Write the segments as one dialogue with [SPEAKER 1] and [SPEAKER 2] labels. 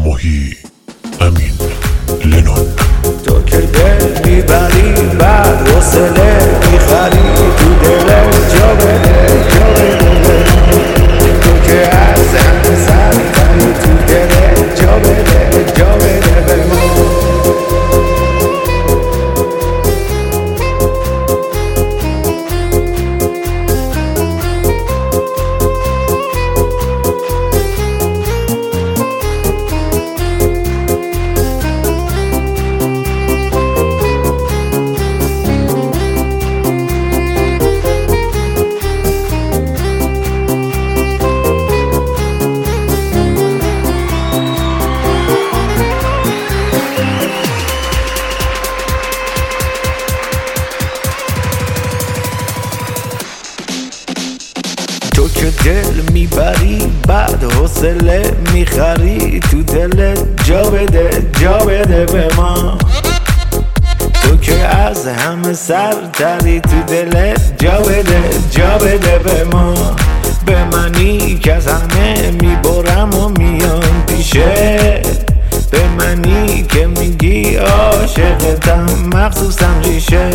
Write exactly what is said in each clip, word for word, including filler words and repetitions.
[SPEAKER 1] ماهی امین لنون.
[SPEAKER 2] تو که دل میبری بعد حوصله میخری، تو دل جا بده جا بده، تو که از همه سرتری، تو دل جا بده جا بده به ما. تو که دل میبری بعد حوصله میخری، تو دل جا بده جا بده به ما. تو که از همه سرتری، تو دل جا بده جا بده به ما. به منی که از همه میبرم و میام پیشه، به منی که میگی عاشقتم مخصوصم ریشه.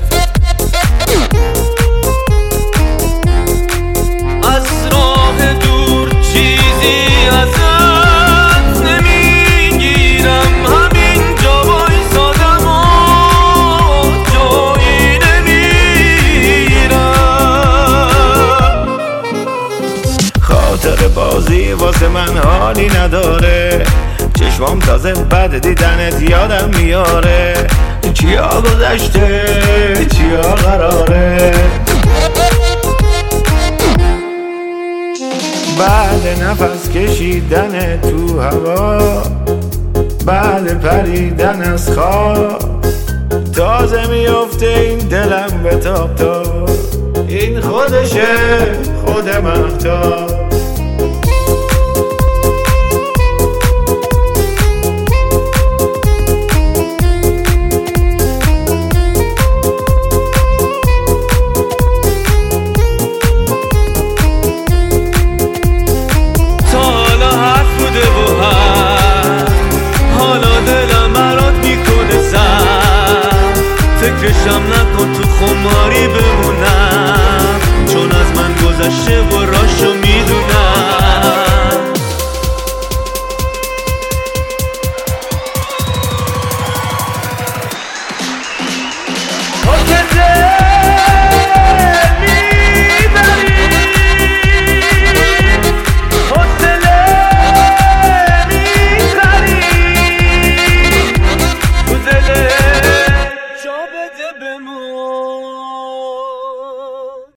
[SPEAKER 2] خاطر بازی واسه من حالی نداره، چشمام تازه بد دیدنت یادم میاره. چیا گذشته چیا قراره، بعد نفس کشیدن تو هوا، بعد پریدن از خواب، تازه میفته این دلم به تاب تاب. این خودشه خود مهتاب.